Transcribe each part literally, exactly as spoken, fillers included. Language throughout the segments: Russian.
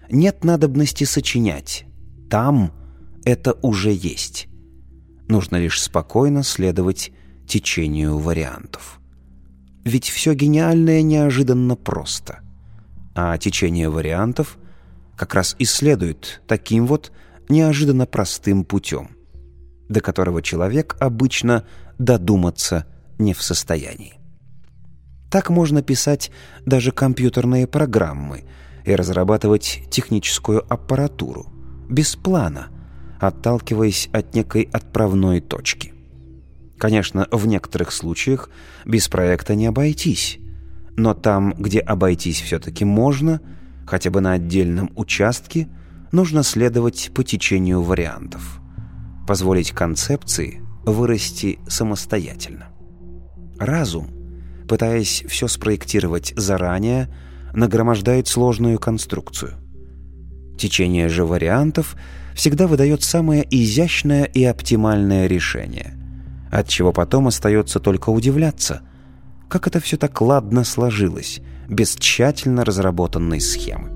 нет надобности сочинять. Там это уже есть. Нужно лишь спокойно следовать течению вариантов. Ведь все гениальное неожиданно просто. А течение вариантов как раз и следует таким вот неожиданно простым путем, до которого человек обычно додуматься не в состоянии. Так можно писать даже компьютерные программы и разрабатывать техническую аппаратуру без плана, отталкиваясь от некой отправной точки. Конечно, в некоторых случаях без проекта не обойтись, но там, где обойтись все-таки можно, хотя бы на отдельном участке, нужно следовать по течению вариантов, позволить концепции вырасти самостоятельно. Разум, пытаясь все спроектировать заранее, нагромождает сложную конструкцию. Течение же вариантов всегда выдает самое изящное и оптимальное решение, от чего потом остается только удивляться, как это все так ладно сложилось, без тщательно разработанной схемы.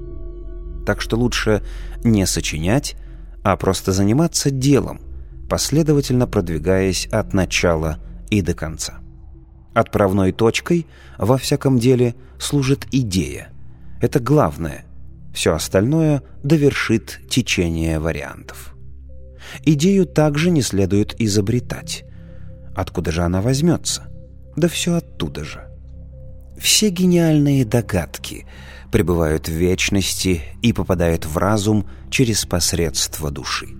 Так что лучше не сочинять, а просто заниматься делом, последовательно продвигаясь от начала и до конца. Отправной точкой во всяком деле служит идея. Это главное. Все остальное довершит течение вариантов. Идею также не следует изобретать. Откуда же она возьмется? Да все оттуда же. Все гениальные догадки пребывают в вечности и попадают в разум через посредство души.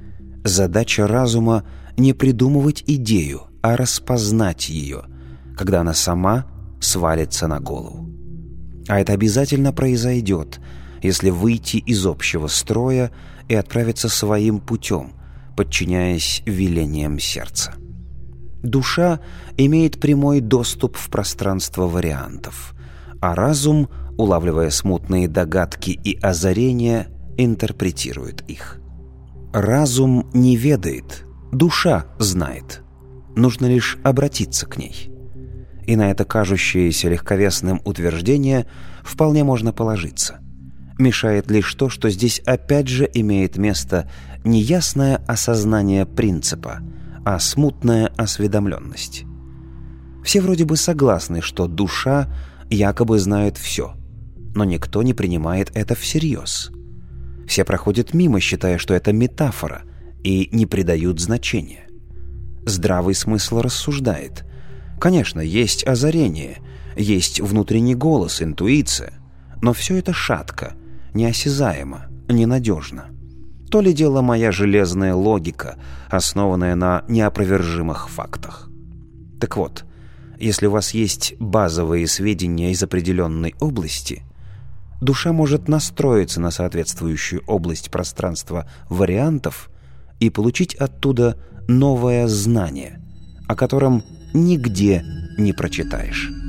Задача разума не придумывать идею, а распознать ее, когда она сама свалится на голову. А это обязательно произойдет, если выйти из общего строя и отправиться своим путем, подчиняясь велениям сердца. Душа имеет прямой доступ в пространство вариантов, а разум, улавливая смутные догадки и озарения, интерпретирует их. Разум не ведает, душа знает. Нужно лишь обратиться к ней. И на это кажущееся легковесным утверждение вполне можно положиться. Мешает лишь то, что здесь опять же имеет место неясное осознание принципа, а смутная осведомленность. Все вроде бы согласны, что душа якобы знает все, но никто не принимает это всерьез. Все проходят мимо, считая, что это метафора, и не придают значения. Здравый смысл рассуждает. Конечно, есть озарение, есть внутренний голос, интуиция, но все это шатко, неосязаемо, ненадежно. То ли дело моя железная логика, основанная на неопровержимых фактах. Так вот, если у вас есть базовые сведения из определенной области, душа может настроиться на соответствующую область пространства вариантов и получить оттуда новое знание, о котором нигде не прочитаешь.